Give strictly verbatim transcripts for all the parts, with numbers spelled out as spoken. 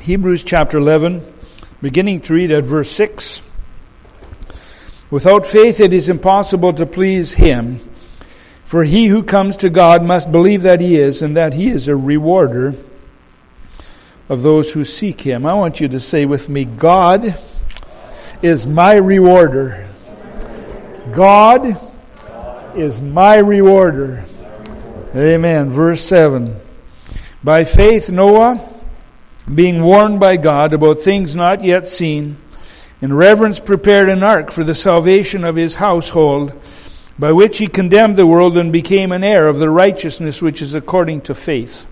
Hebrews chapter eleven, beginning to read at verse six. Without faith it is impossible to please Him, for he who comes to God must believe that He is, and that He is a rewarder of those who seek Him. I want you to say with me, God is my rewarder. God is my rewarder. Amen. Verse seven. By faith Noah, being warned by God about things not yet seen, in reverence prepared an ark for the salvation of his household, by which he condemned the world and became an heir of the righteousness which is according to faith.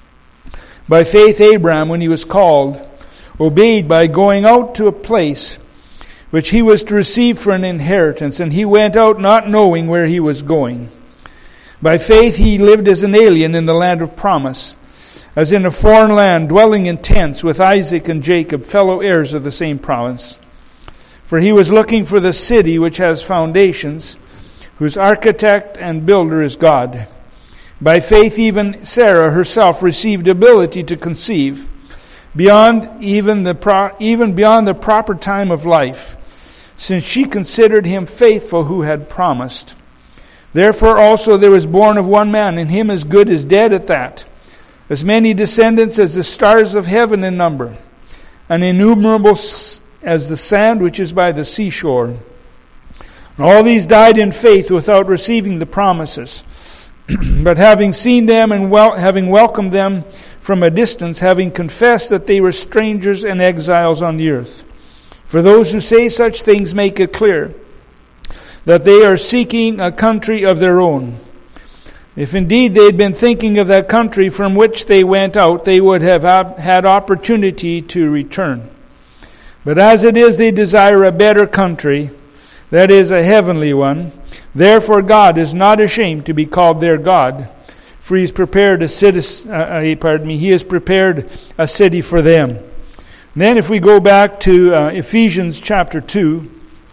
By faith Abraham, when he was called, obeyed by going out to a place which he was to receive for an inheritance, and he went out not knowing where he was going. By faith he lived as an alien in the land of promise, as in a foreign land, dwelling in tents with Isaac and Jacob, fellow heirs of the same promise. For he was looking for the city which has foundations, whose architect and builder is God. By faith even Sarah herself received ability to conceive, beyond even the pro- even beyond the proper time of life, since she considered him faithful who had promised. Therefore also there was born of one man, and him as good as dead at that, as many descendants as the stars of heaven in number, and innumerable as the sand which is by the seashore. And all these died in faith without receiving the promises, but having seen them and wel- having welcomed them from a distance, having confessed that they were strangers and exiles on the earth. For those who say such things make it clear that they are seeking a country of their own. If indeed they had been thinking of that country from which they went out, they would have had opportunity to return. But as it is, they desire a better country, that is, a heavenly one. Therefore God is not ashamed to be called their God, for He has prepared a city. Uh, pardon me. He has prepared a city for them. And then, if we go back to uh, Ephesians chapter two.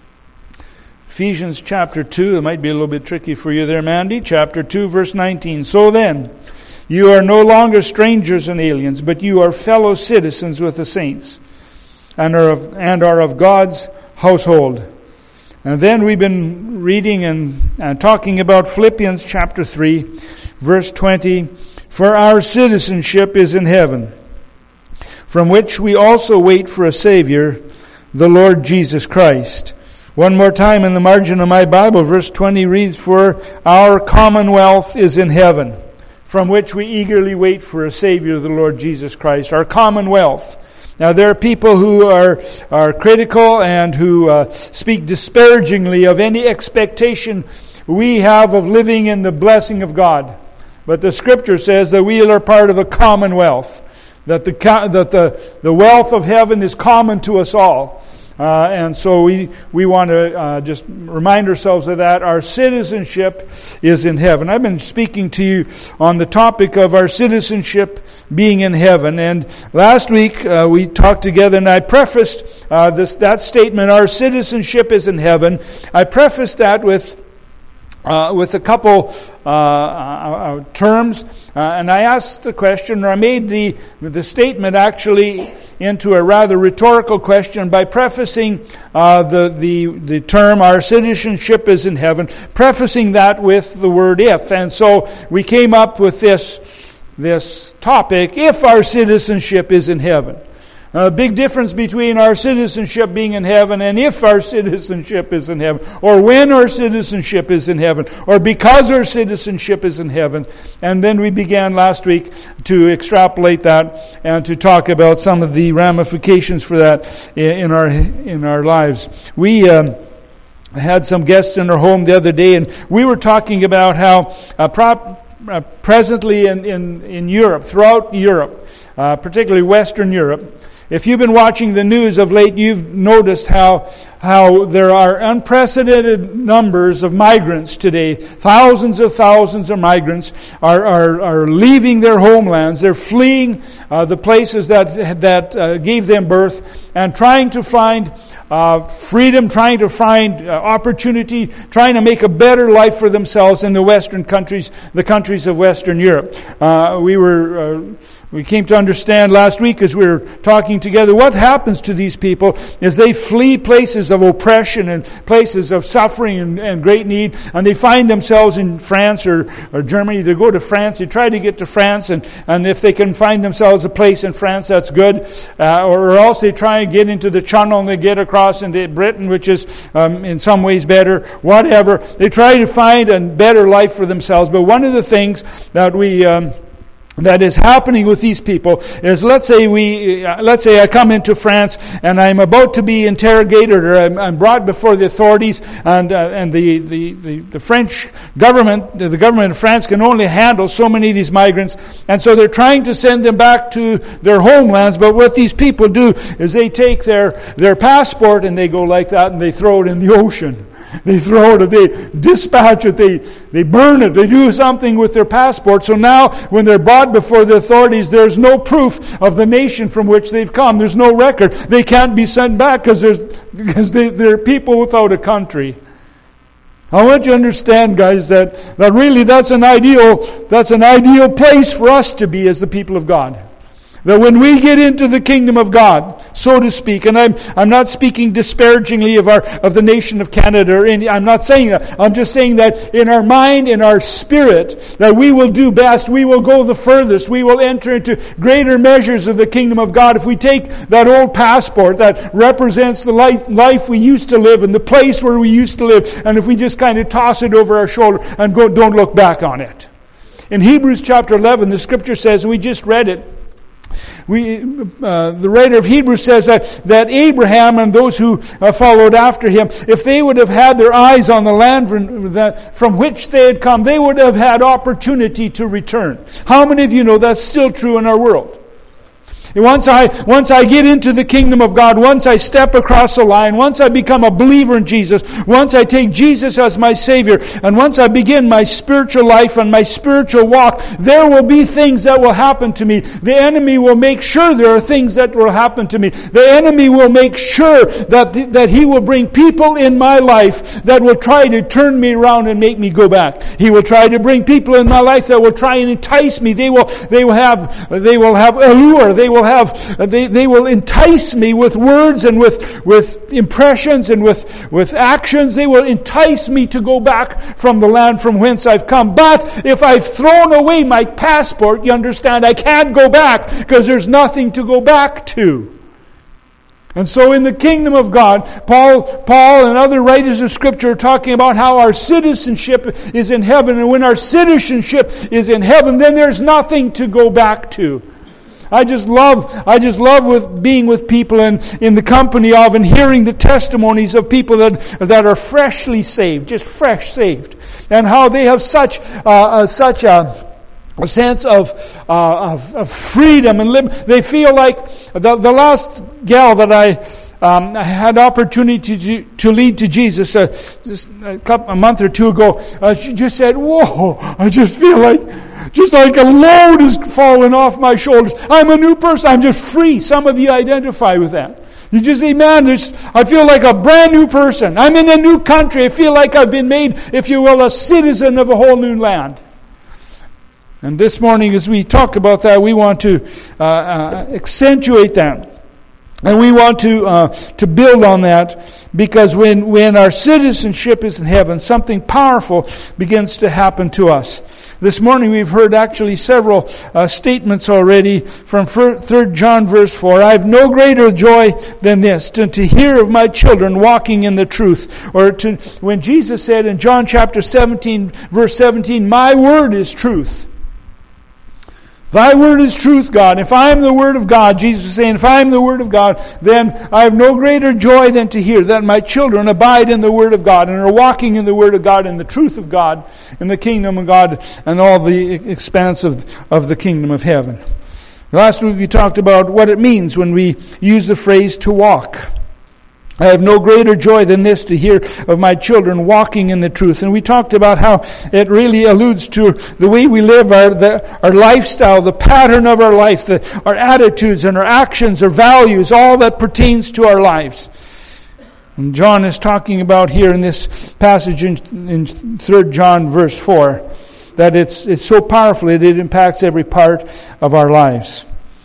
Ephesians chapter two, it might be a little bit tricky for you there, Mandy. Chapter two, verse nineteen. So then, you are no longer strangers and aliens, but you are fellow citizens with the saints, and are of, and are of God's household. And then we've been reading and, and talking about Philippians chapter three, verse twenty. For our citizenship is in heaven, from which we also wait for a Savior, the Lord Jesus Christ. One more time in the margin of my Bible, verse twenty reads, For our commonwealth is in heaven, from which we eagerly wait for a Savior, the Lord Jesus Christ. Our commonwealth. Now there are people who are, are critical and who uh, speak disparagingly of any expectation we have of living in the blessing of God. But the Scripture says that we are part of a commonwealth, that the, that the, the wealth of heaven is common to us all. Uh, and so we, we want to uh, just remind ourselves of that. Our citizenship is in heaven. I've been speaking to you on the topic of our citizenship being in heaven. And last week uh, we talked together, and I prefaced uh, this that statement, our citizenship is in heaven. I prefaced that with uh, with a couple uh, uh, terms. Uh, and I asked the question, or I made the the statement actually into a rather rhetorical question by prefacing uh, the, the, the term, our citizenship is in heaven, prefacing that with the word if. And so we came up with this, this topic, if our citizenship is in heaven. A big difference between our citizenship being in heaven and if our citizenship is in heaven, or when our citizenship is in heaven, or because our citizenship is in heaven. And then we began last week to extrapolate that and to talk about some of the ramifications for that in our in our lives. We um, had some guests in our home the other day, and we were talking about how uh, prop, uh, presently in, in, in Europe, throughout Europe, uh, particularly Western Europe, if you've been watching the news of late, you've noticed how how there are unprecedented numbers of migrants today. Thousands of thousands of migrants are are, are leaving their homelands. They're fleeing uh, the places that that uh, gave them birth and trying to find uh, freedom, trying to find uh, opportunity, trying to make a better life for themselves in the Western countries, the countries of Western Europe. Uh, we were. Uh, We came to understand last week as we were talking together, what happens to these people is they flee places of oppression and places of suffering and, and great need, and they find themselves in France or, or Germany. They go to France, they try to get to France, and, and if they can find themselves a place in France, that's good. Uh, or, or else they try and get into the Channel and they get across into Britain, which is um, in some ways better, whatever. They try to find a better life for themselves. But one of the things that we... Um, that is happening with these people is, let's say we, uh, let's say I come into France and I'm about to be interrogated, or I'm, I'm brought before the authorities, and uh, and the, the, the, the French government, the government of France can only handle so many of these migrants, and so they're trying to send them back to their homelands. But what these people do is they take their, their passport and they go like that and they throw it in the ocean. They throw it, they dispatch it, they, they burn it, they do something with their passport. So now, when they're brought before the authorities, there's no proof of the nation from which they've come. There's no record. They can't be sent back because there's because they, they're people without a country. I want you to understand, guys, that, that really that's an ideal that's an ideal place for us to be as the people of God. That when we get into the kingdom of God, so to speak, and I'm I'm not speaking disparagingly of our of the nation of Canada, or any, I'm not saying that. I'm just saying that in our mind, in our spirit, that we will do best, we will go the furthest, we will enter into greater measures of the kingdom of God if we take that old passport that represents the life, life we used to live and the place where we used to live, and if we just kind of toss it over our shoulder and go, don't look back on it. In Hebrews chapter eleven, the scripture says, and we just read it, We, uh, the writer of Hebrews says that, that Abraham and those who uh, followed after him, if they would have had their eyes on the land from, that, from which they had come, they would have had opportunity to return. How many of you know that's still true in our world? Once I once I get into the kingdom of God, once I step across the line, once I become a believer in Jesus, once I take Jesus as my Savior, and once I begin my spiritual life and my spiritual walk, there will be things that will happen to me. The enemy will make sure there are things that will happen to me. The enemy will make sure that, the, that he will bring people in my life that will try to turn me around and make me go back. He will try to bring people in my life that will try and entice me. They will they will have they will have allure. They will have they, they will entice me with words and with with impressions and with with actions. They will entice me to go back from the land from whence I've come. But if I've thrown away my passport, you understand, I can't go back because there's nothing to go back to. And so in the kingdom of God, Paul, Paul and other writers of Scripture are talking about how our citizenship is in heaven. And when our citizenship is in heaven, then there's nothing to go back to. I just love, I just love with being with people and in the company of and hearing the testimonies of people that that are freshly saved, just fresh saved, and how they have such uh, uh, such a, a sense of, uh, of of freedom and lib- they feel like the the last gal that I. Um, I had opportunity to, to lead to Jesus uh, just a couple, a month or two ago. Uh, she just said, "Whoa! I just feel like, just like a load is falling off my shoulders. I'm a new person. I'm just free." Some of you identify with that. You just say, "Man, there's, I feel like a brand new person. I'm in a new country. I feel like I've been made, if you will, a citizen of a whole new land." And this morning, as we talk about that, we want to uh, uh, accentuate that. And we want to uh, to build on that, because when, when our citizenship is in heaven, something powerful begins to happen to us. This morning we've heard actually several uh, statements already from Third John verse four. "I have no greater joy than this, to, to hear of my children walking in the truth." Or to when Jesus said in John chapter seventeen verse seventeen, "My word is truth." Thy word is truth, God. If I am the word of God, Jesus is saying, if I am the word of God, then I have no greater joy than to hear that my children abide in the word of God and are walking in the word of God, in the truth of God, in the kingdom of God, and all the expanse of, of the kingdom of heaven. Last week we talked about what it means when we use the phrase to walk. "I have no greater joy than this, to hear of my children walking in the truth." And we talked about how it really alludes to the way we live, our the, our lifestyle, the pattern of our life, the, our attitudes and our actions, our values, all that pertains to our lives. And John is talking about here in this passage in, in Third John verse four. that it's it's so powerful that it impacts every part of our lives.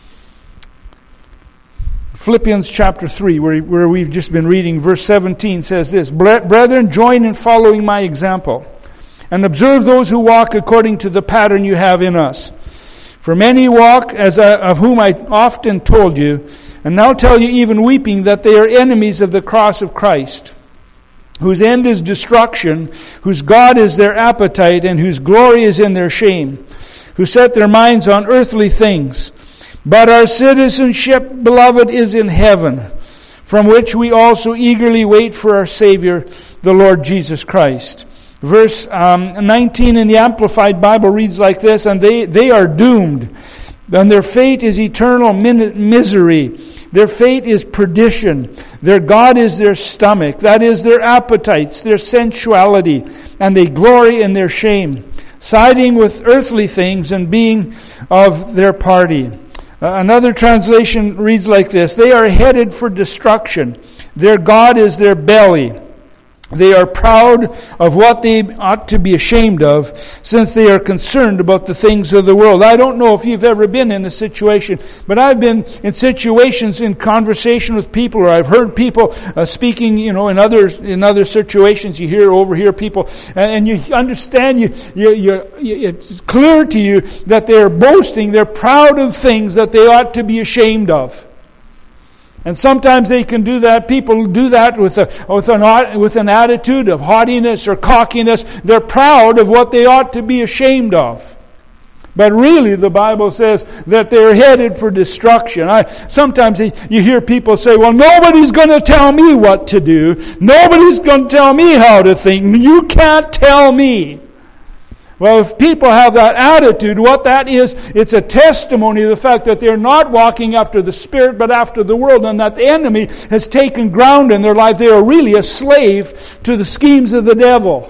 Philippians chapter three, where, where we've just been reading, verse seventeen says this, "Brethren, join in following my example, and observe those who walk according to the pattern you have in us. For many walk, as I, of whom I often told you, and now tell you even weeping, that they are enemies of the cross of Christ, whose end is destruction, whose God is their appetite, and whose glory is in their shame, who set their minds on earthly things. But our citizenship, beloved, is in heaven, from which we also eagerly wait for our Savior, the Lord Jesus Christ." Verse um, nineteen in the Amplified Bible reads like this, "And they, they are doomed, and their fate is eternal min- misery. Their fate is perdition. Their God is their stomach, that is, their appetites, their sensuality, and they glory in their shame, siding with earthly things and being of their party." Uh, another translation reads like this, "They are headed for destruction. Their God is their belly. They are proud of what they ought to be ashamed of, since they are concerned about the things of the world." I don't know if you've ever been in a situation, but I've been in situations in conversation with people, or I've heard people uh, speaking, you know, in other in other situations. You hear, overhear people, and, and you understand. You, you, you, you, it's clear to you that they're boasting. They're proud of things that they ought to be ashamed of. And sometimes they can do that. People do that with a with an with an attitude of haughtiness or cockiness. They're proud of what they ought to be ashamed of. But really, the Bible says that they're headed for destruction. I, sometimes you hear people say, "Well, nobody's going to tell me what to do. Nobody's going to tell me how to think. You can't tell me." Well, if people have that attitude, what that is, it's a testimony of the fact that they're not walking after the Spirit, but after the world, and that the enemy has taken ground in their life. They are really a slave to the schemes of the devil.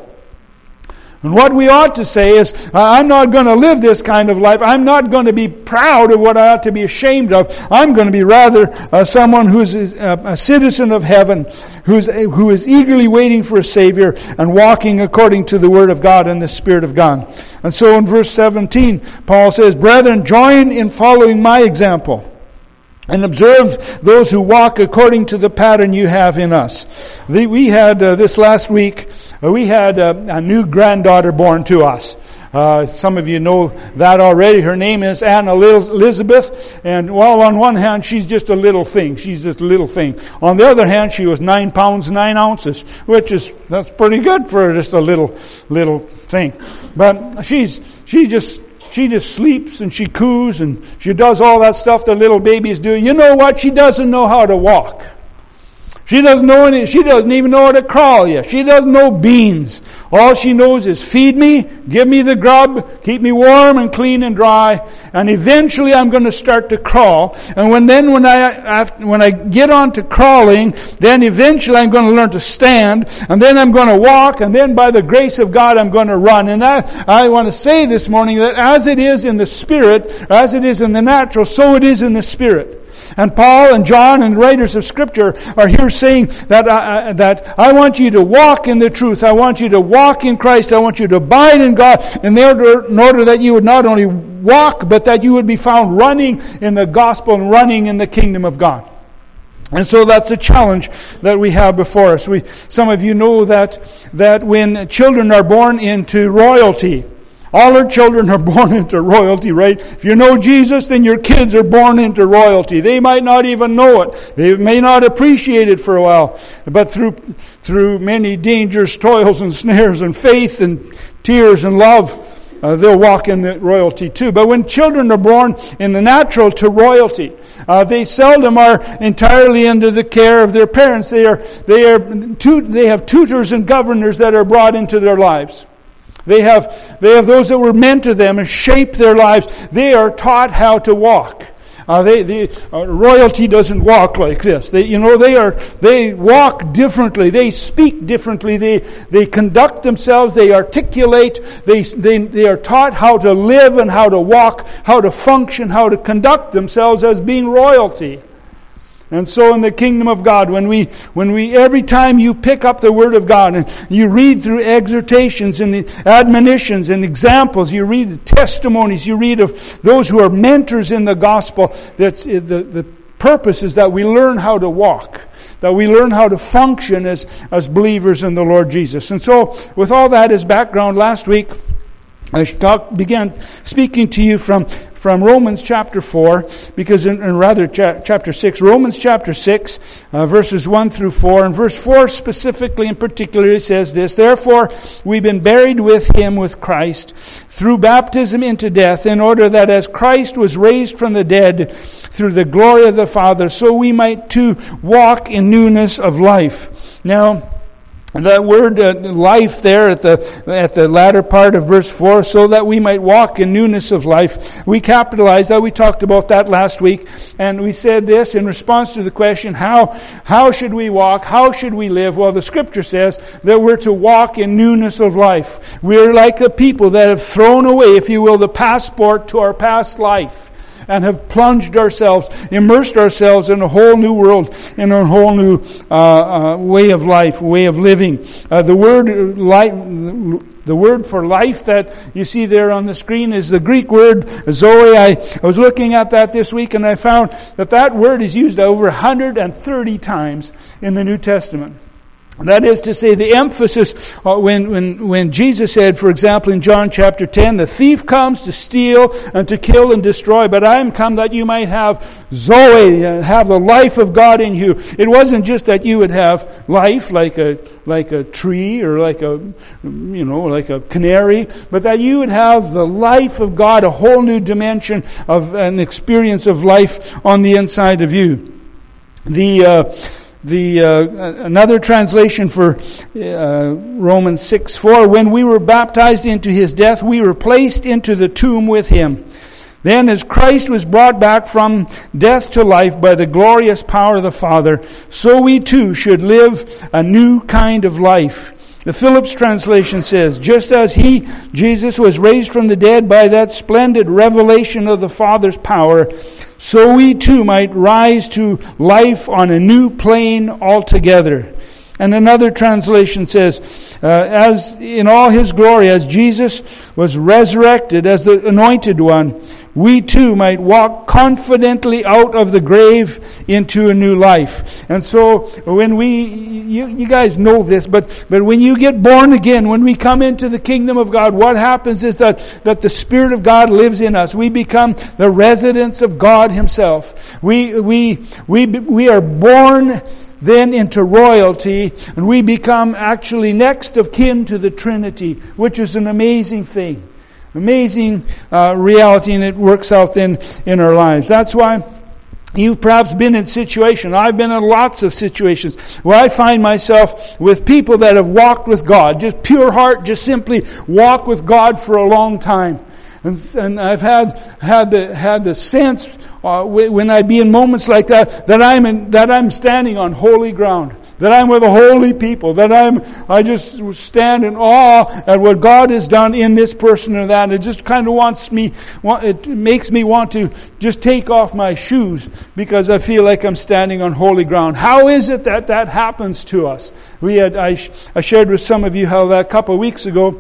And what we ought to say is, I'm not going to live this kind of life. I'm not going to be proud of what I ought to be ashamed of. I'm going to be rather uh, someone who's a, a citizen of heaven, who's who is eagerly waiting for a Savior and walking according to the Word of God and the Spirit of God. And so in verse seventeen, Paul says, "Brethren, join in following my example, and observe those who walk according to the pattern you have in us." The, we had, uh, this last week, uh, we had uh, a new granddaughter born to us. Uh, some of you know that already. Her name is Anna Elizabeth. And while on one hand, she's just a little thing. She's just a little thing. On the other hand, she was nine pounds, nine ounces, which is, that's pretty good for just a little, little thing. But she's, she just... She just sleeps and she coos and she does all that stuff that little babies do. You know what? She doesn't know how to walk. She doesn't know any, she doesn't even know how to crawl yet. She doesn't know beans. All she knows is feed me, give me the grub, keep me warm and clean and dry, and eventually I'm going to start to crawl. And when then when I after, when I get on to crawling, then eventually I'm going to learn to stand, and then I'm going to walk, and then by the grace of God I'm going to run. And I, I want to say this morning that as it is in the Spirit, as it is in the natural, so it is in the Spirit. And Paul and John and the writers of Scripture are here saying that uh, that I want you to walk in the truth. I want you to walk in Christ. I want you to abide in God in order, in order that you would not only walk, but that you would be found running in the gospel and running in the kingdom of God. And so that's a challenge that we have before us. We, some of you know that that when children are born into royalty, all our children are born into royalty, right? If you know Jesus, then your kids are born into royalty. They might not even know it. They may not appreciate it for a while. But through through many dangers, toils, and snares, and faith, and tears, and love, uh, they'll walk in the royalty too. But when children are born in the natural to royalty, uh, they seldom are entirely under the care of their parents. They are they are tu- they have tutors and governors that are brought into their lives. They have they have those that were mentor them and shape their lives. They are taught how to walk. Uh, they, they uh, royalty doesn't walk like this. They, you know, they are they walk differently. They speak differently. They they conduct themselves. They articulate. They they they are taught how to live and how to walk, how to function, how to conduct themselves as being royalty. And so in the kingdom of God, when we, when we, every time you pick up the Word of God and you read through exhortations and admonitions and examples, you read testimonies, you read of those who are mentors in the gospel, that's the, the purpose is that we learn how to walk, that we learn how to function as, as believers in the Lord Jesus. And so with all that as background, last week I talk, began speaking to you from, from Romans chapter four, because in, in rather cha- chapter six, Romans chapter six, uh, verses one through four, and verse four specifically in particular says this: "Therefore we've been buried with him, with Christ, through baptism into death, in order that as Christ was raised from the dead through the glory of the Father, so we might too walk in newness of life." Now, that word uh, life there at the at the latter part of verse four, so that we might walk in newness of life. We capitalized that. We talked about that last week. And we said this in response to the question, how, how should we walk? How should we live? Well, the Scripture says that we're to walk in newness of life. We're like the people that have thrown away, if you will, the passport to our past life, and have plunged ourselves, immersed ourselves in a whole new world, in a whole new uh, uh, way of life, way of living. Uh, the word life, the word for life that you see there on the screen is the Greek word zoe. I, I was looking at that this week, and I found that that word is used over one hundred thirty times in the New Testament. That is to say, the emphasis uh, when, when, when Jesus said, for example, in John chapter ten, "The thief comes to steal and to kill and destroy, but I am come that you might have Zoe, uh, have the life of God in you." It wasn't just that you would have life like a like a tree or like a you know like a canary, but that you would have the life of God, a whole new dimension of an experience of life on the inside of you. The uh, The uh, another translation for uh, Romans six four, "When we were baptized into his death, we were placed into the tomb with him. Then as Christ was brought back from death to life by the glorious power of the Father, so we too should live a new kind of life." The Phillips translation says, "Just as he, Jesus, was raised from the dead by that splendid revelation of the Father's power, so we too might rise to life on a new plane altogether." And another translation says, uh, "As in all his glory, as Jesus was resurrected as the anointed one, we too might walk confidently out of the grave into a new life." And so when we, you, you guys know this, but, but when you get born again, when we come into the kingdom of God, what happens is that, that the Spirit of God lives in us. We become the residents of God himself. We, we, we, we are born then into royalty, and we become actually next of kin to the Trinity, which is an amazing thing. Amazing uh, reality, and it works out then in our lives. That's why you've perhaps been in situations, I've been in lots of situations, where I find myself with people that have walked with God, just pure heart, just simply walk with God for a long time. And, and I've had had the had the sense uh, when I be in moments like that that I'm in, that I'm standing on holy ground, that I'm with a holy people, that I'm I just stand in awe at what God has done in this person or that. It just kind of wants me, it makes me want to just take off my shoes because I feel like I'm standing on holy ground. How is it that that happens to us? We had I, I shared with some of you how that a couple of weeks ago,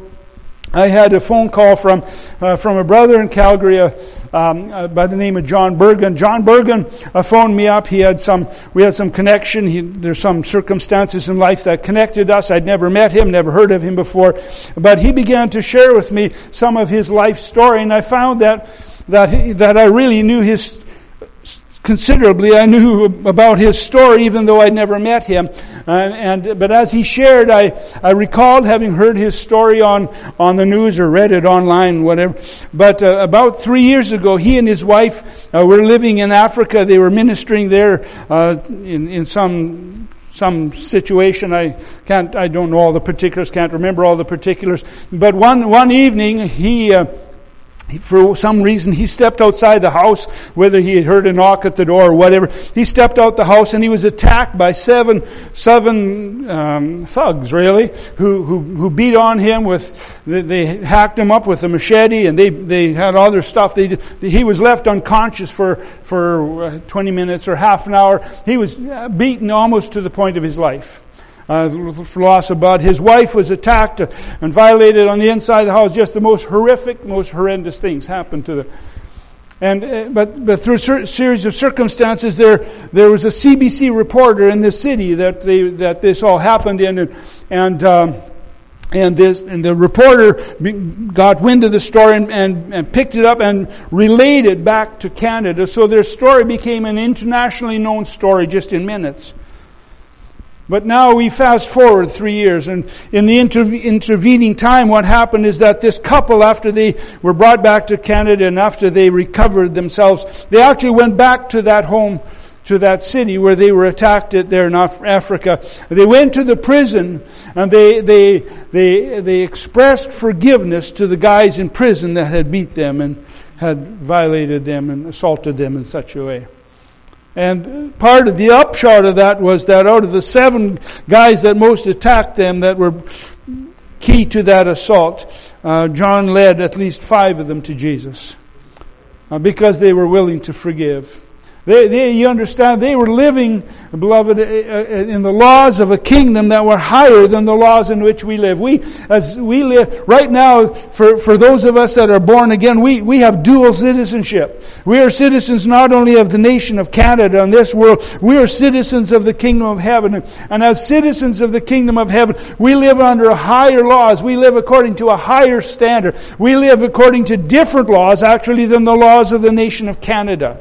I had a phone call from uh, from a brother in Calgary uh, um, uh, by the name of John Bergen. John Bergen uh, phoned me up. He had some, we had some connection. He, there's some circumstances in life that connected us. I'd never met him, never heard of him before, but he began to share with me some of his life story, and I found that that he, that I really knew his. Considerably, I knew about his story, even though I'd never met him. Uh, and but as he shared, I, I recalled having heard his story on, on the news or read it online, whatever. But uh, about three years ago, he and his wife uh, were living in Africa. They were ministering there uh, in in some. Some situation. I can't. I don't know all the particulars. Can't remember all the particulars. But one one evening, he. Uh, For some reason, he stepped outside the house, whether he had heard a knock at the door or whatever. He stepped out the house and he was attacked by seven, seven um, thugs, really, who, who who beat on him with. They, they hacked him up with a machete, and they, they had other stuff. They he was left unconscious for for twenty minutes or half an hour. He was beaten almost to the point of his life. Uh, loss of blood. His wife was attacked and violated on the inside of the house. Just the most horrific, most horrendous things happened to them. And uh, but but through a series of circumstances, there there was a C B C reporter in this city that they that this all happened in, and and. Um, And this, and the reporter got wind of the story and, and, and picked it up and relayed it back to Canada. So their story became an internationally known story just in minutes. But now we fast forward three years, and in the inter- intervening time, what happened is that this couple, after they were brought back to Canada and after they recovered themselves, they actually went back to that home, to that city where they were attacked at there in Africa. They went to the prison and they they they they expressed forgiveness to the guys in prison that had beat them and had violated them and assaulted them in such a way. And part of the upshot of that was that out of the seven guys that most attacked them, that were key to that assault, uh, John led at least five of them to Jesus uh, because they were willing to forgive. They, they, you understand, they were living, beloved, in the laws of a kingdom that were higher than the laws in which we live. We, as we live right now, for, for those of us that are born again, we, we have dual citizenship. We are citizens not only of the nation of Canada and this world, we are citizens of the kingdom of heaven. And as citizens of the kingdom of heaven, we live under higher laws. We live according to a higher standard. We live according to different laws, actually, than the laws of the nation of Canada.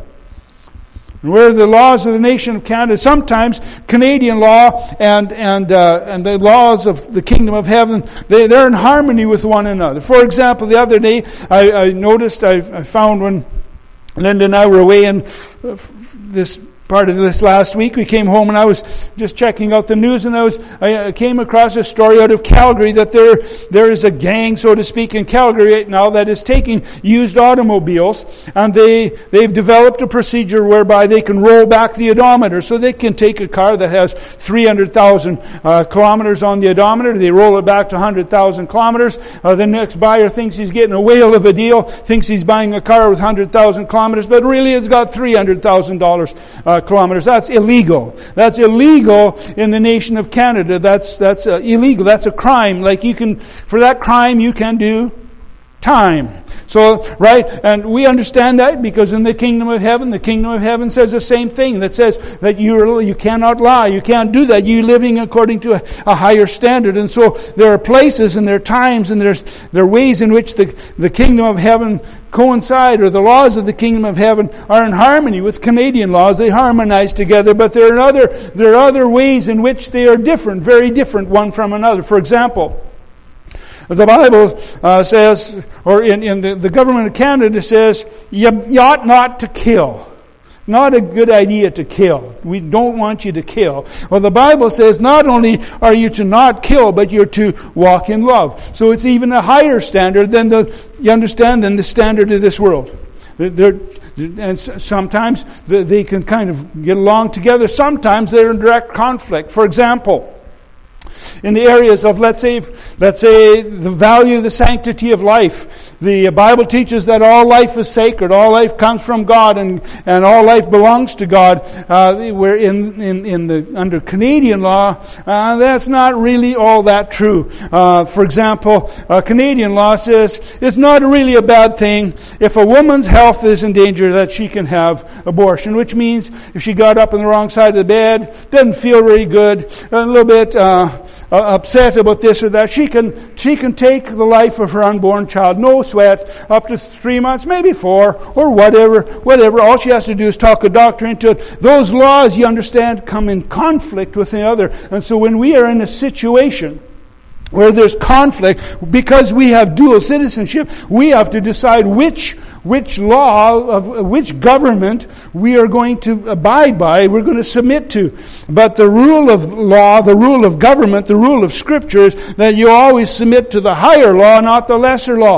Where the laws of the nation of Canada, sometimes Canadian law and and uh, and the laws of the kingdom of heaven, they, they're in harmony with one another. For example, the other day, I, I noticed, I, I found when Linda and I were away in this part of this last week, we came home and I was just checking out the news, and I was I came across a story out of Calgary that there there is a gang, so to speak, in Calgary right now that is taking used automobiles, and they they've developed a procedure whereby they can roll back the odometer, so they can take a car that has three hundred thousand uh, kilometers on the odometer, they roll it back to one hundred thousand kilometers. Uh, the next buyer thinks he's getting a whale of a deal, thinks he's buying a car with one hundred thousand kilometers, but really it's got three hundred thousand dollars. Uh, kilometers. That's illegal. That's illegal in the nation of Canada. That's that's uh, illegal. That's a crime. Like you can, for that crime, you can do time. So, right, and we understand that because in the kingdom of heaven, the kingdom of heaven says the same thing. That says that you you cannot lie. You can't do that. You're living according to a, a higher standard. And so there are places and there are times and there's there are ways in which the, the kingdom of heaven coincide, or the laws of the kingdom of heaven are in harmony with Canadian laws. They harmonize together, but there are other there are other ways in which they are different, very different one from another. For example, the Bible uh, says, or in, in the, the government of Canada says, you, you ought not to kill. Not a good idea to kill. We don't want you to kill. Well, the Bible says not only are you to not kill, but you're to walk in love. So it's even a higher standard than the, you understand, than the standard of this world. They're, and sometimes they can kind of get along together. Sometimes they're in direct conflict. For example, in the areas of, let's say, let's say the value of the sanctity of life. The Bible teaches that all life is sacred. All life comes from God, and, and all life belongs to God. Uh, where in, in, in the under Canadian law, uh, that's not really all that true. Uh, for example, uh, Canadian law says it's not really a bad thing if a woman's health is in danger that she can have abortion, which means if she got up on the wrong side of the bed, doesn't feel very good, a little bit uh, uh, upset about this or that, she can she can take the life of her unborn child, no sweat, up to three months, maybe four, or whatever, whatever. All she has to do is talk a doctor into it. Those laws, you understand, come in conflict with the other. And so when we are in a situation where there's conflict, because we have dual citizenship, we have to decide which which law of which government we are going to abide by, we're going to submit to. But the rule of law, the rule of government, the rule of Scripture is that you always submit to the higher law, not the lesser law.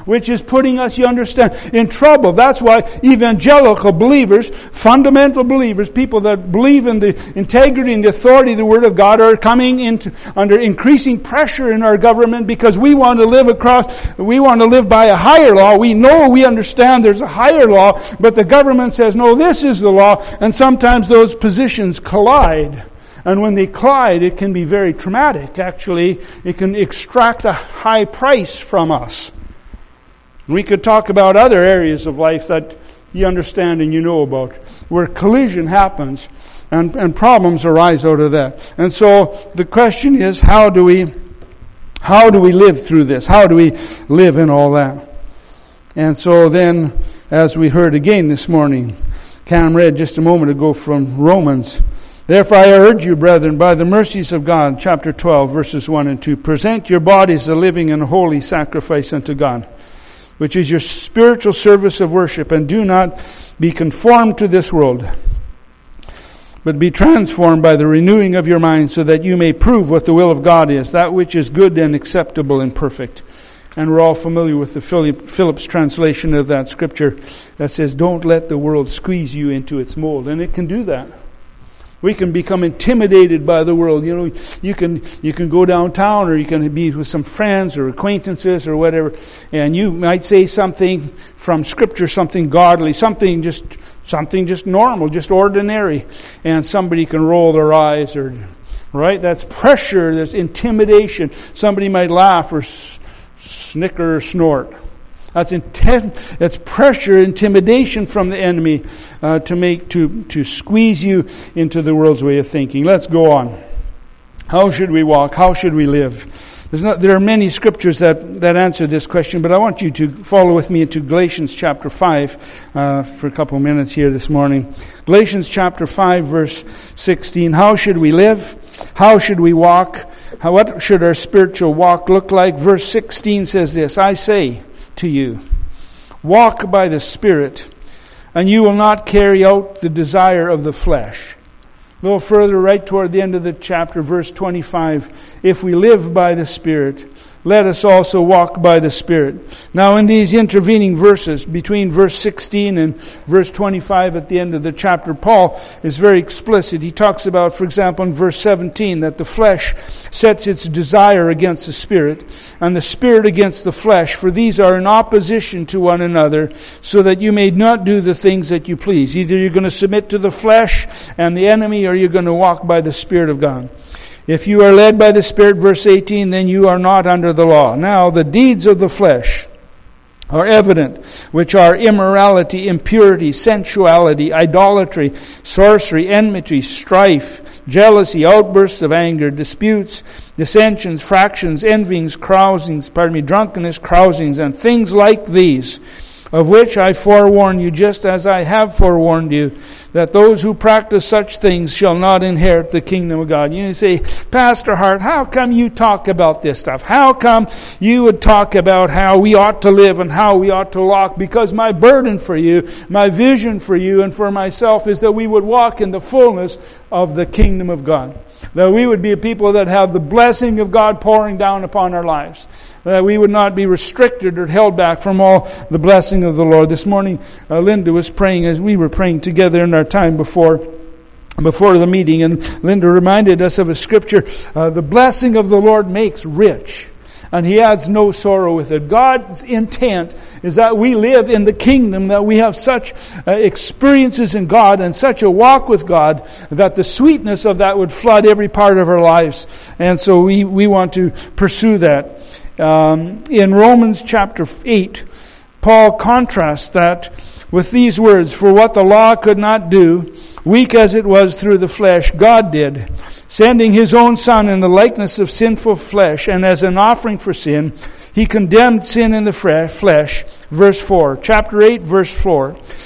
which is putting us, you understand, in trouble. That's why evangelical believers, fundamental believers, people that believe in the integrity and the authority of the Word of God are coming into under increasing pressure in our government because we want to live across, we want to live by a higher law. We know, we understand there's a higher law, but the government says, no, this is the law, and sometimes those positions collide. And when they collide, it can be very traumatic. Actually, it can extract a high price from us. We could talk about other areas of life that you understand and you know about, where collision happens and, and problems arise out of that. And so the question is, how do we how do we live through this? How do we live in all that? And so then, as we heard again this morning, Cam read just a moment ago from Romans, therefore I urge you, brethren, by the mercies of God, chapter twelve, verses one and two, present your bodies a living and holy sacrifice unto God, which is your spiritual service of worship, and do not be conformed to this world, but be transformed by the renewing of your mind, so that you may prove what the will of God is, that which is good and acceptable and perfect. And we're all familiar with the Phillips translation of that scripture that says, don't let the world squeeze you into its mold. And it can do that. We can become intimidated by the world. You know, you can you can go downtown, or you can be with some friends or acquaintances or whatever, and you might say something from Scripture, something godly, something just something just normal, just ordinary, and somebody can roll their eyes, or right? That's pressure. There's intimidation. Somebody might laugh or s- snicker or snort. That's intent. That's pressure, intimidation from the enemy uh, to make to to squeeze you into the world's way of thinking. Let's go on. How should we walk? How should we live? There's not. There are many scriptures that, that answer this question, but I want you to follow with me into Galatians chapter five uh, for a couple of minutes here this morning. Galatians chapter five, verse sixteen. How should we live? How should we walk? How, what should our spiritual walk look like? Verse sixteen says this, I say to you, walk by the Spirit, and you will not carry out the desire of the flesh. A little further, right toward the end of the chapter, verse twenty-five, if we live by the Spirit, let us also walk by the Spirit. Now in these intervening verses, between verse sixteen and verse twenty-five at the end of the chapter, Paul is very explicit. He talks about, for example, in verse seventeen, that the flesh sets its desire against the Spirit, and the Spirit against the flesh, for these are in opposition to one another, so that you may not do the things that you please. Either you're going to submit to the flesh and the enemy, or you're going to walk by the Spirit of God. If you are led by the Spirit, verse eighteen, then you are not under the law. Now, the deeds of the flesh are evident, which are immorality, impurity, sensuality, idolatry, sorcery, enmity, strife, jealousy, outbursts of anger, disputes, dissensions, fractions, envyings, carousings, pardon me, drunkenness, carousings, and things like these, of which I forewarn you, just as I have forewarned you, that those who practice such things shall not inherit the kingdom of God. You say, Pastor Hart, how come you talk about this stuff? How come you would talk about how we ought to live and how we ought to walk? Because my burden for you, my vision for you and for myself is that we would walk in the fullness of the kingdom of God. That we would be a people that have the blessing of God pouring down upon our lives. That we would not be restricted or held back from all the blessing of the Lord. This morning, uh, Linda was praying as we were praying together in our time before before the meeting. And Linda reminded us of a scripture, uh, the blessing of the Lord makes rich, and He adds no sorrow with it. God's intent is that we live in the kingdom, that we have such uh, experiences in God and such a walk with God that the sweetness of that would flood every part of our lives. And so we, we want to pursue that. Um, in Romans chapter eight, Paul contrasts that with these words, for what the law could not do, weak as it was through the flesh, God did, sending His own Son in the likeness of sinful flesh, and as an offering for sin, He condemned sin in the flesh. Verse four, chapter eight, verse four.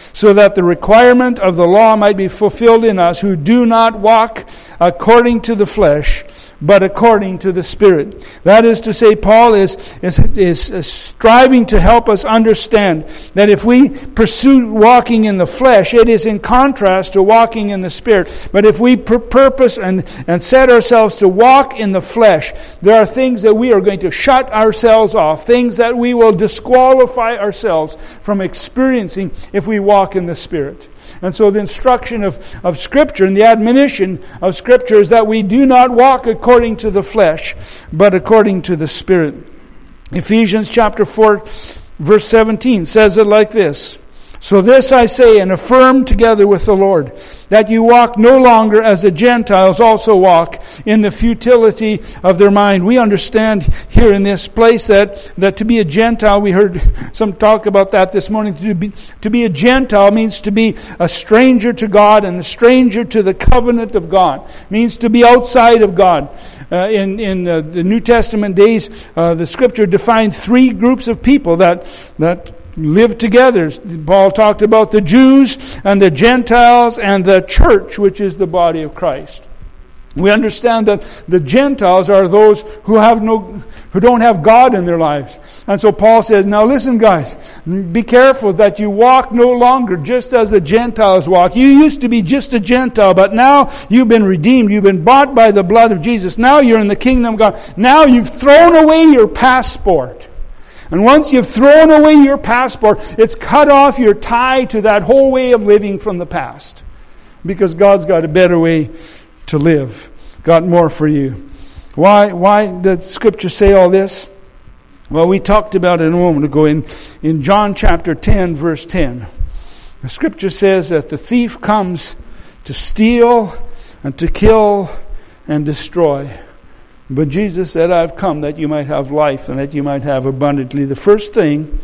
so that the requirement of the law might be fulfilled in us who do not walk according to the flesh, but according to the Spirit. That is to say, Paul is, is, is striving to help us understand that if we pursue walking in the flesh, it is in contrast to walking in the Spirit. But if we pur- purpose and, and set ourselves to walk in the flesh, there are things that we are going to shut ourselves off, things that we will disqualify ourselves from experiencing if we walk in the Spirit. And so the instruction of, of Scripture and the admonition of Scripture is that we do not walk according to the flesh, but according to the Spirit. Ephesians chapter four, verse seventeen says it like this. So this I say and affirm together with the Lord, that you walk no longer as the Gentiles also walk, in the futility of their mind. We understand here in this place that, that to be a Gentile, we heard some talk about that this morning, to be, to be a Gentile means to be a stranger to God and a stranger to the covenant of God. It means to be outside of God. Uh, in in uh, the New Testament days, uh, the Scripture defined three groups of people that that live together. Paul talked about the Jews and the Gentiles and the church, which is the body of Christ. We understand that the Gentiles are those who have no, who don't have God in their lives. And so Paul says, now listen guys, be careful that you walk no longer just as the Gentiles walk. You used to be just a Gentile, but now you've been redeemed. You've been bought by the blood of Jesus. Now you're in the kingdom of God. Now you've thrown away your passport. And once you've thrown away your passport, it's cut off your tie to that whole way of living from the past. Because God's got a better way to live. Got more for you. Why, why does Scripture say all this? Well, we talked about it a moment ago in, in John chapter ten, verse ten. The Scripture says that the thief comes to steal and to kill and destroy. But Jesus said, I've come that you might have life and that you might have abundantly. The first thing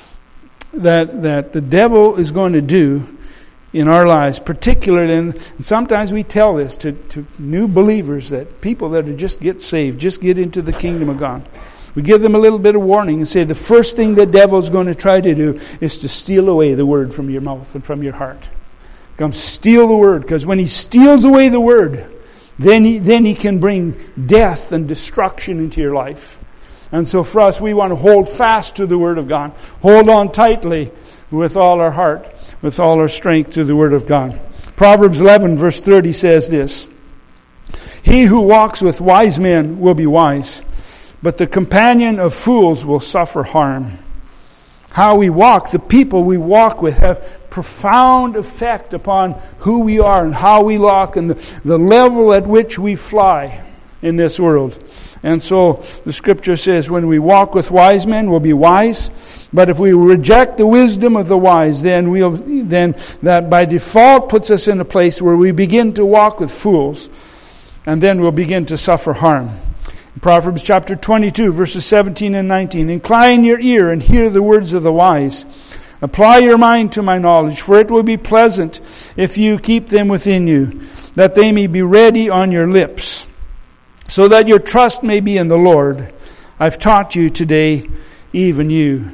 that that the devil is going to do in our lives, particularly, and sometimes we tell this to, to new believers, that people that are just get saved, just get into the kingdom of God. We give them a little bit of warning and say the first thing the devil is going to try to do is to steal away the word from your mouth and from your heart. Come steal the word, because when he steals away the word, Then he, then he can bring death and destruction into your life. And so for us, we want to hold fast to the Word of God. Hold on tightly with all our heart, with all our strength to the Word of God. Proverbs eleven verse thirty says this. He who walks with wise men will be wise, but the companion of fools will suffer harm. How we walk, the people we walk with have profound effect upon who we are and how we walk and the, the level at which we fly in this world. And so the Scripture says when we walk with wise men, we'll be wise. But if we reject the wisdom of the wise, then we'll then that by default puts us in a place where we begin to walk with fools, and then we'll begin to suffer harm. Proverbs chapter twenty-two, verses seventeen and nineteen. Incline your ear and hear the words of the wise. Apply your mind to my knowledge, for it will be pleasant if you keep them within you, that they may be ready on your lips, so that your trust may be in the Lord. I've taught you today, even you.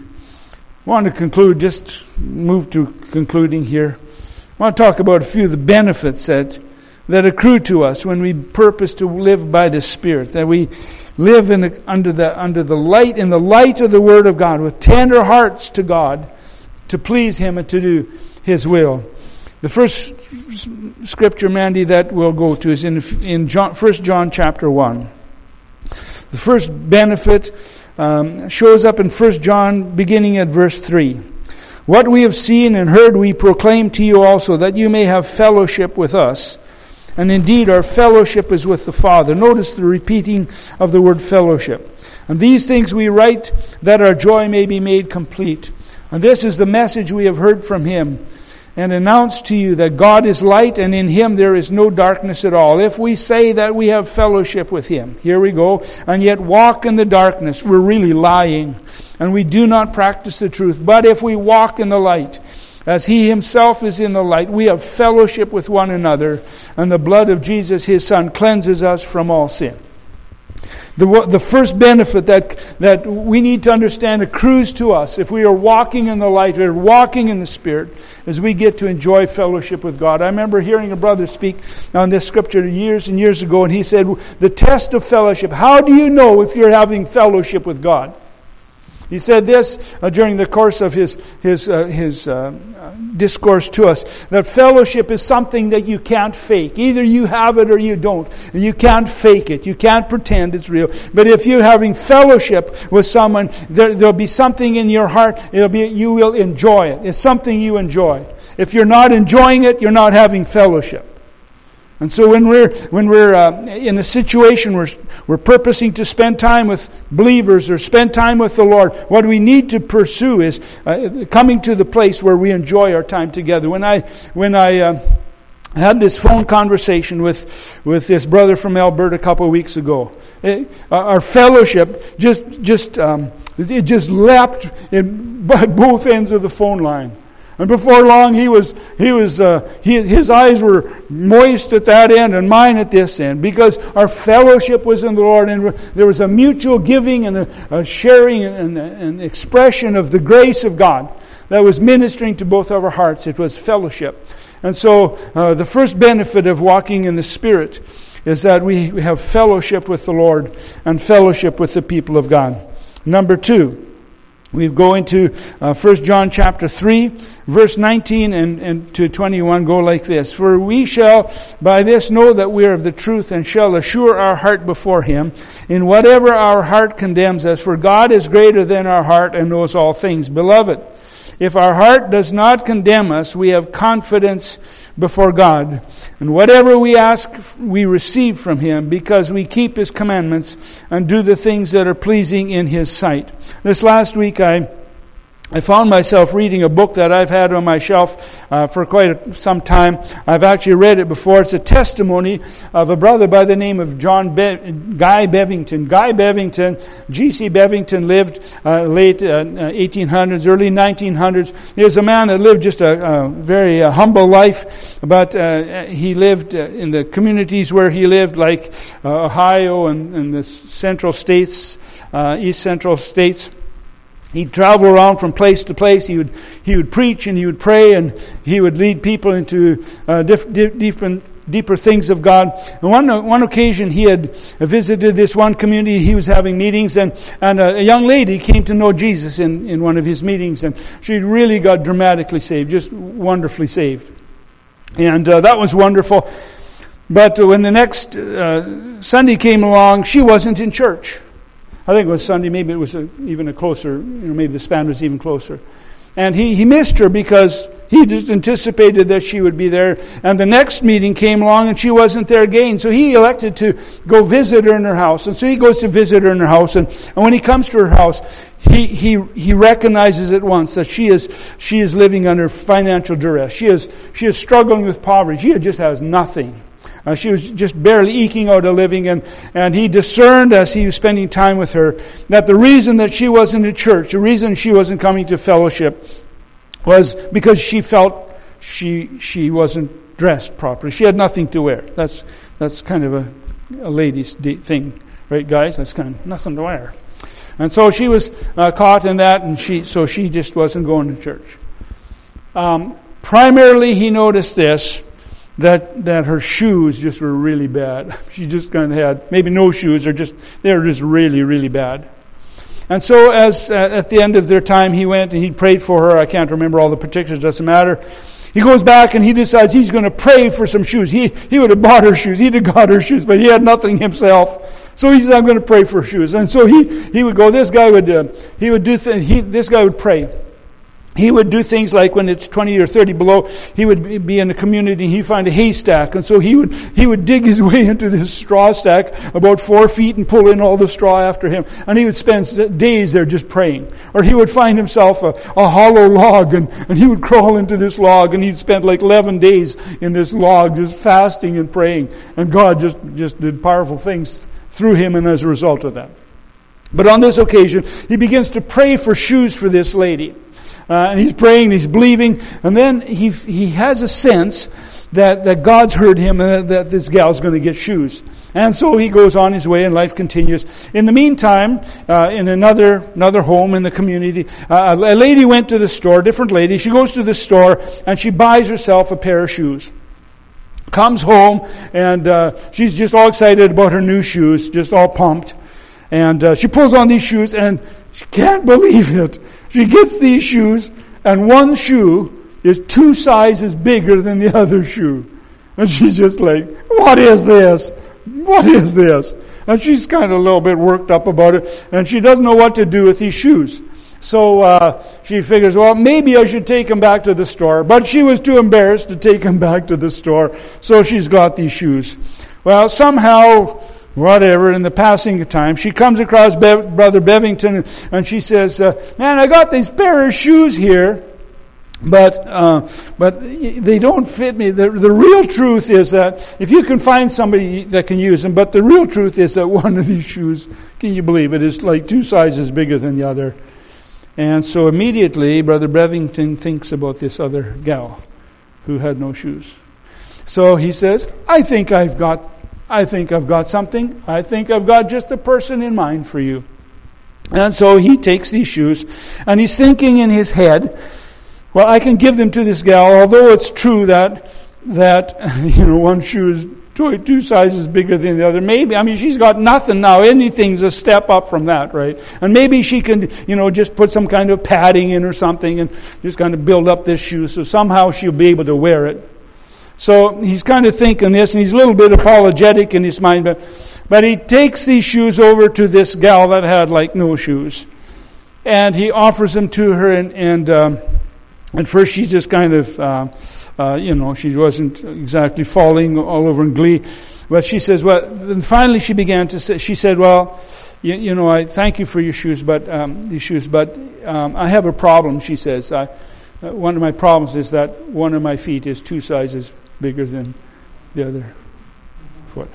I want to conclude, just move to concluding here. I want to talk about a few of the benefits that that accrue to us when we purpose to live by the Spirit, that we live in the, under the under the light in the light of the Word of God, with tender hearts to God, to please Him and to do His will. The first scripture, Mandy, that we'll go to is in in John, First John chapter one. The first benefit um, shows up in First John, beginning at verse three. What we have seen and heard we proclaim to you also, that you may have fellowship with us. And indeed, our fellowship is with the Father. Notice the repeating of the word fellowship. And these things we write, that our joy may be made complete. And this is the message we have heard from Him, and announced to you, that God is light, and in Him there is no darkness at all. If we say that we have fellowship with Him, here we go, and yet walk in the darkness, we're really lying, and we do not practice the truth. But if we walk in the light, as He Himself is in the light, we have fellowship with one another, and the blood of Jesus, His Son, cleanses us from all sin. The, the first benefit that, that we need to understand accrues to us if we are walking in the light, we are walking in the Spirit, as we get to enjoy fellowship with God. I remember hearing a brother speak on this scripture years and years ago, and he said, the test of fellowship, how do you know if you're having fellowship with God? He said this uh, during the course of his his uh, his uh, discourse to us, that fellowship is something that you can't fake. Either you have it or you don't. You can't fake it. You can't pretend it's real. But if you're having fellowship with someone, there, there'll be something in your heart. It'll be you will enjoy it. It's something you enjoy. If you're not enjoying it, you're not having fellowship. And so when we're when we're uh, in a situation where we're purposing to spend time with believers or spend time with the Lord, what we need to pursue is uh, coming to the place where we enjoy our time together. When I when I uh, had this phone conversation with with this brother from Alberta a couple of weeks ago, it, our fellowship just just um, it just leapt in both ends of the phone line. And before long, he was he was uh, he, his eyes were moist at that end and mine at this end, because our fellowship was in the Lord, and there was a mutual giving and a, a sharing and an expression of the grace of God that was ministering to both of our hearts. It was fellowship. And so uh, the first benefit of walking in the Spirit is that we have fellowship with the Lord and fellowship with the people of God. Number two, we go into uh, First John chapter three, verse nineteen and, and to twenty-one, go like this. For we shall by this know that we are of the truth, and shall assure our heart before Him in whatever our heart condemns us. For God is greater than our heart and knows all things. Beloved, if our heart does not condemn us, we have confidence before God. And whatever we ask, we receive from Him, because we keep His commandments and do the things that are pleasing in His sight. This last week, I I found myself reading a book that I've had on my shelf uh, for quite some time. I've actually read it before. It's a testimony of a brother by the name of John Be- Guy Bevington. Guy Bevington, G C Bevington, lived uh, late uh, eighteen hundreds, early nineteen hundreds. He was a man that lived just a, a very uh, humble life, but uh, he lived uh, in the communities where he lived, like uh, Ohio and, and the central states, uh, east central states. He'd travel around from place to place. He would he would preach and he would pray, and he would lead people into uh, diff, diff, different, deeper things of God. And one one occasion, he had visited this one community. He was having meetings, and, and a, a young lady came to know Jesus in, in one of his meetings, and she really got dramatically saved, just wonderfully saved. And uh, that was wonderful. But when the next uh, Sunday came along, she wasn't in church. I think it was Sunday, maybe it was a, even a closer, you know, maybe the span was even closer. And he, he missed her because he just anticipated that she would be there. And the next meeting came along and she wasn't there again. So he elected to go visit her in her house. And so he goes to visit her in her house. And, and when he comes to her house, he, he, he recognizes at once that she is, she is living under financial duress. She is, she is struggling with poverty. She just has nothing. Uh, she was just barely eking out a living, and, and he discerned as he was spending time with her that the reason that she wasn't in church, the reason she wasn't coming to fellowship, was because she felt she she wasn't dressed properly. She had nothing to wear. That's that's kind of a, a lady's thing, right, guys? That's kind of nothing to wear. And so she was uh, caught in that, and she so she just wasn't going to church. Um, primarily, he noticed this. That that her shoes just were really bad. She just kind of had maybe no shoes, or just they were just really really bad. And so, as uh, at the end of their time, he went and he prayed for her. I can't remember all the particulars. Doesn't matter. He goes back and he decides he's going to pray for some shoes. He he would have bought her shoes. He'd have got her shoes, but he had nothing himself. So he said, "I'm going to pray for shoes." And so he he would go. This guy would uh, he would do th- he this guy would pray. He would do things like when it's twenty or thirty below, he would be in a community and he'd find a haystack. And so he would he would dig his way into this straw stack about four feet and pull in all the straw after him. And he would spend days there just praying. Or he would find himself a, a hollow log, and, and he would crawl into this log, and he'd spend like eleven days in this log just fasting and praying. And God just, just did powerful things through him and as a result of that. But on this occasion, he begins to pray for shoes for this lady. Uh, and he's praying, he's believing, and then he he has a sense that, that God's heard him and that, that this gal's going to get shoes. And so he goes on his way and life continues. In the meantime, uh, in another another home in the community, uh, a lady went to the store, different lady. She goes to the store and she buys herself a pair of shoes. Comes home and uh, she's just all excited about her new shoes, just all pumped. And uh, she pulls on these shoes and she can't believe it. She gets these shoes and one shoe is two sizes bigger than the other shoe. And she's just like, what is this? What is this? And she's kind of a little bit worked up about it. And she doesn't know what to do with these shoes. So uh, she figures, well, maybe I should take them back to the store. But she was too embarrassed to take them back to the store. So she's got these shoes. Well, somehow, whatever, in the passing of time, she comes across Be- Brother Bevington and she says, uh, man, I got these pair of shoes here. But uh, but they don't fit me. The, the real truth is that if you can find somebody that can use them, but the real truth is that one of these shoes, can you believe it, is like two sizes bigger than the other. And so immediately, Brother Bevington thinks about this other gal who had no shoes. So he says, I think I've got, I think I've got something. I think I've got just a person in mind for you. And so he takes these shoes, and he's thinking in his head, well, I can give them to this gal, although it's true that that you know one shoe is two, two sizes bigger than the other. Maybe, I mean, she's got nothing now. Anything's a step up from that, right? And maybe she can, you know, just put some kind of padding in or something and just kind of build up this shoe so somehow she'll be able to wear it. So he's kind of thinking this, and he's a little bit apologetic in his mind, but but he takes these shoes over to this gal that had like no shoes, and he offers them to her, and and. Um, At first, she's just kind of, uh, uh, you know, she wasn't exactly falling all over in glee. But she says, well, then finally she began to say, she said, well, you, you know, I thank you for your shoes, but um, these shoes, but um, I have a problem, she says. I, uh, one of my problems is that one of my feet is two sizes bigger than the other foot.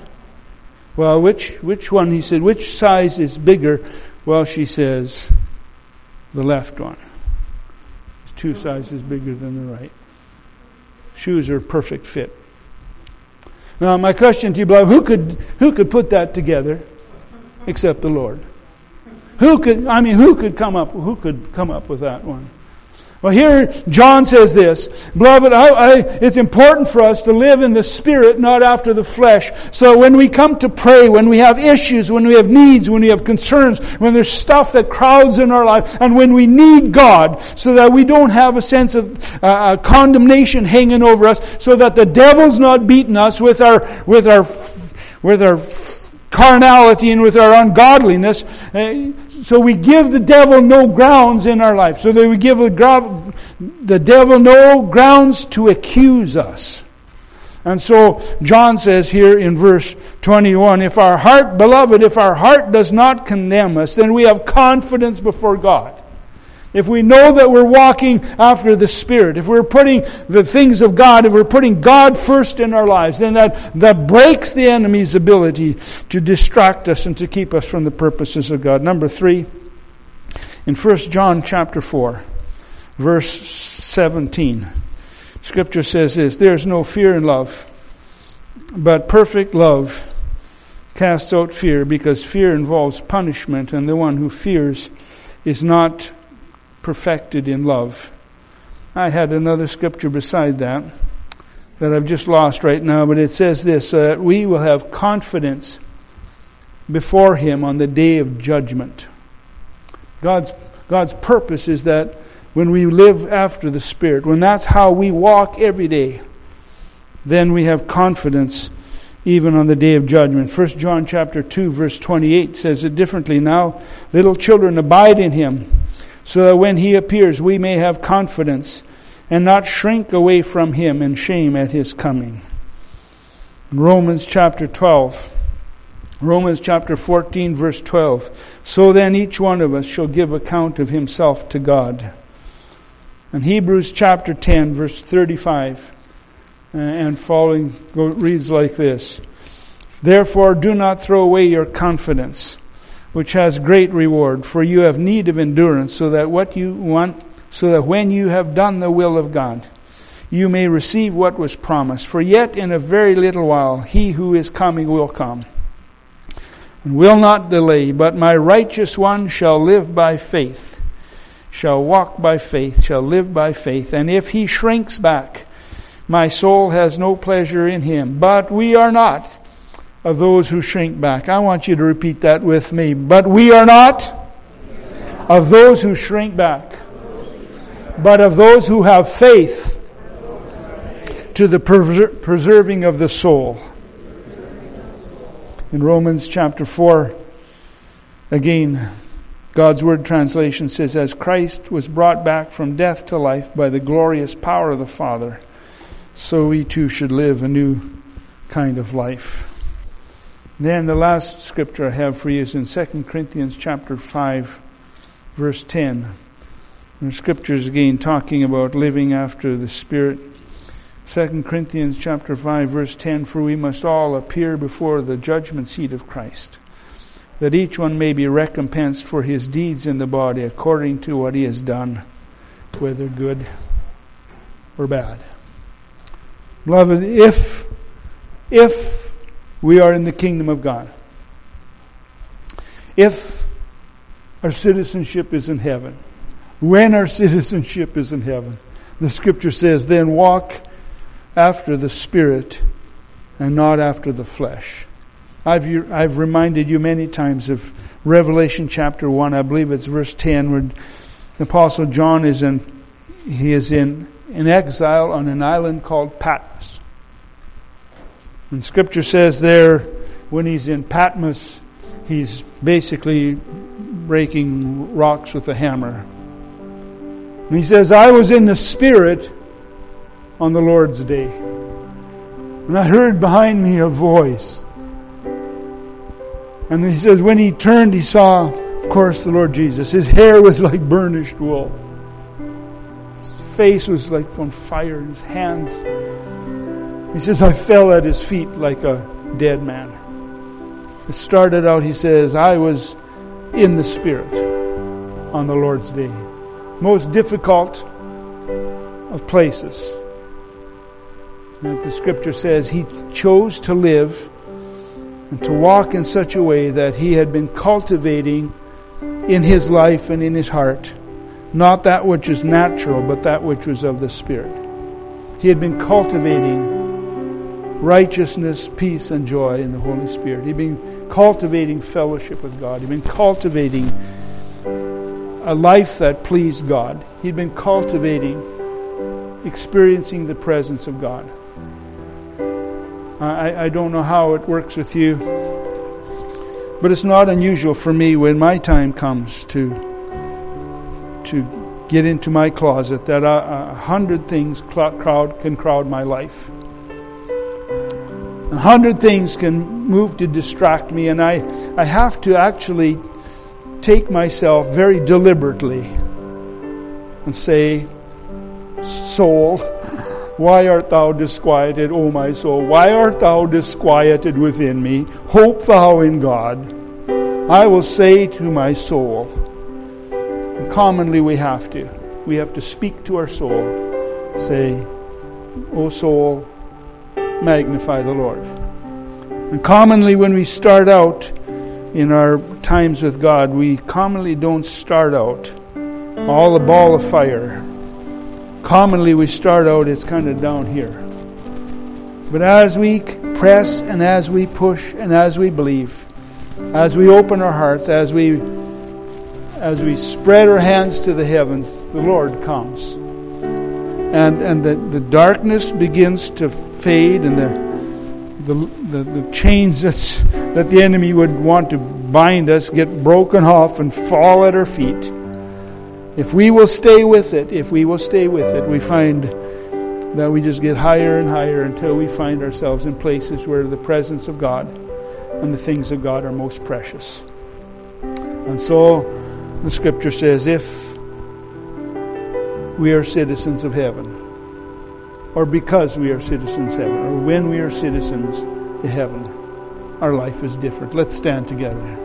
Well, which which one? He said, which size is bigger? Well, she says, the left one. Two sizes bigger than the right. Shoes are a perfect fit. Now, my question to you, beloved, who could who could put that together except the Lord? Who could? I mean, who could come up? Who could come up with that one? Well, here John says this, beloved, I, I, it's important for us to live in the Spirit, not after the flesh. So when we come to pray, when we have issues, when we have needs, when we have concerns, when there's stuff that crowds in our life, and when we need God, so that we don't have a sense of uh, condemnation hanging over us, so that the devil's not beating us with our with our with our carnality and with our ungodliness. Uh, So we give the devil no grounds in our life. So that we give the devil no grounds to accuse us. And so John says here in verse twenty-one, if our heart, beloved, if our heart does not condemn us, then we have confidence before God. If we know that we're walking after the Spirit, if we're putting the things of God, if we're putting God first in our lives, then that, that breaks the enemy's ability to distract us and to keep us from the purposes of God. Number three, in First John chapter four, verse seventeen, Scripture says this, there's no fear in love, but perfect love casts out fear, because fear involves punishment, and the one who fears is not perfected in love. I had another scripture beside that that I've just lost right now, but it says this, so that we will have confidence before Him on the day of judgment. God's God's purpose is that when we live after the Spirit, when that's how we walk every day, then we have confidence even on the day of judgment. First John chapter two, verse twenty-eight says it differently. Now, little children, abide in Him, so that when He appears, we may have confidence and not shrink away from Him in shame at His coming. In Romans chapter twelve, Romans chapter fourteen, verse twelve, so then each one of us shall give account of himself to God. And Hebrews chapter ten, verse thirty-five, and following reads like this, therefore do not throw away your confidence, which has great reward, for you have need of endurance, so that what you want, so that when you have done the will of God, you may receive what was promised. For yet in a very little while he who is coming will come, and will not delay. But my righteous one shall live by faith, shall walk by faith, shall live by faith. And if he shrinks back, my soul has no pleasure in him. But we are not of those who shrink back. I want you to repeat that with me. But we are not of those who shrink back, but of those who have faith to the preser- preserving of the soul. In Romans chapter four, again, God's Word translation says, as Christ was brought back from death to life by the glorious power of the Father, so we too should live a new kind of life. Then the last scripture I have for you is in Second Corinthians chapter five, verse ten. The scriptures again talking about living after the Spirit. Second Corinthians chapter five, verse ten, for we must all appear before the judgment seat of Christ, that each one may be recompensed for his deeds in the body according to what he has done, whether good or bad. Beloved, if, if we are in the kingdom of God, if our citizenship is in heaven, when our citizenship is in heaven, the Scripture says, then walk after the Spirit and not after the flesh. I've I've reminded you many times of Revelation chapter one. I believe it's verse ten, where the Apostle John is in he is in, in exile on an island called Patmos. And Scripture says there, when he's in Patmos, he's basically breaking rocks with a hammer. And he says, I was in the Spirit on the Lord's day, and I heard behind me a voice. And he says, when he turned, he saw, of course, the Lord Jesus. His hair was like burnished wool. His face was like on fire. His hands. He says, I fell at his feet like a dead man. It started out, he says, I was in the Spirit on the Lord's day. Most difficult of places. And the Scripture says he chose to live and to walk in such a way that he had been cultivating in his life and in his heart, not that which is natural, but that which was of the Spirit. He had been cultivating righteousness, peace, and joy in the Holy Spirit. He'd been cultivating fellowship with God. He'd been cultivating a life that pleased God. He'd been cultivating, experiencing the presence of God. I, I don't know how it works with you, but it's not unusual for me when my time comes to to get into my closet that a, a hundred things crowd can crowd my life. A hundred things can move to distract me, and I, I have to actually take myself very deliberately and say, soul, why art thou disquieted, O my soul? Why art thou disquieted within me? Hope thou in God. I will say to my soul. And commonly we have to. We have to speak to our soul. Say, O soul, magnify the Lord. And commonly when we start out in our times with God, we commonly don't start out all a ball of fire. Commonly we start out, it's kind of down here. But as we press and as we push and as we believe, as we open our hearts, as we as we spread our hands to the heavens, the Lord comes. And and the, the darkness begins to fade, and the the, the, the chains that's, that the enemy would want to bind us get broken off and fall at our feet. If we will stay with it, if we will stay with it, we find that we just get higher and higher until we find ourselves in places where the presence of God and the things of God are most precious. And so the Scripture says, if we are citizens of heaven, or because we are citizens of heaven, or when we are citizens of heaven, our life is different. Let's stand together.